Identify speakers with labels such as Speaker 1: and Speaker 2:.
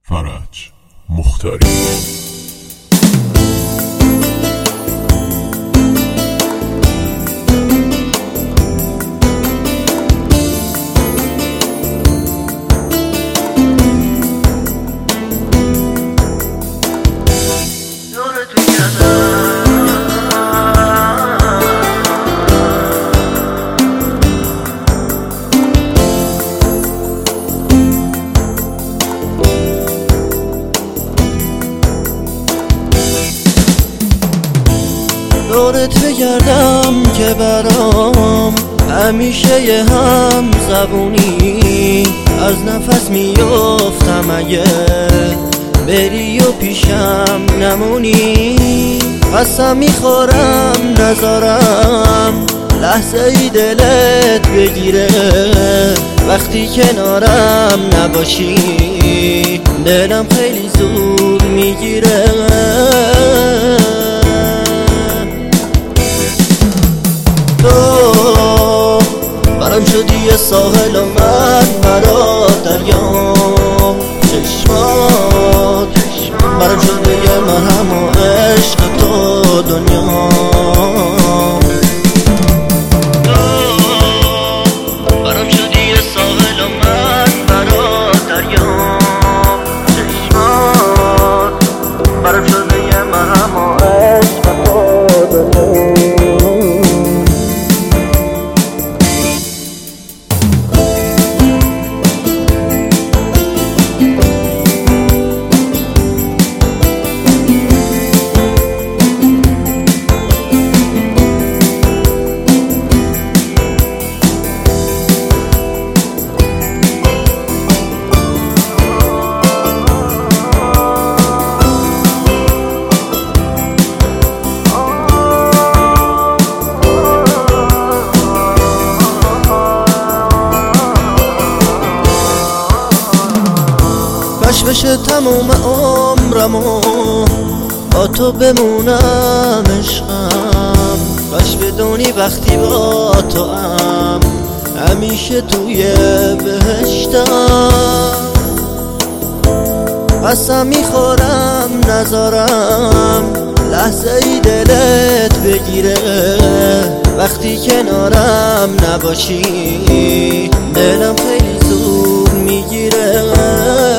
Speaker 1: فرج مختاری.
Speaker 2: دورت بگردم که برام همیشه یه هم زبونی، از نفس میافتم اگه بری و پیشم نمونی. قسم میخورم نذارم لحظه ای دلت بگیره، وقتی کنارم نباشی دلم خیلی زود میگیره. تو برام شدی یه ساحل و من برات دریا، چشمات برام شده یه مرهم و عشق تو دنیا. تو برام شدی یه ساحل و من برات دریا، چشمات برام شده یه مرهم و عشق تو دنیا. کاش بشه تموم عمرمو با تو بمونم عشقم، کاش بدونی وقتی با تو هم همیشه توی بهشتم. قسم میخورم نذارم لحظه ای دلت بگیره، وقتی کنارم نباشی دلم خیلی زود میگیره.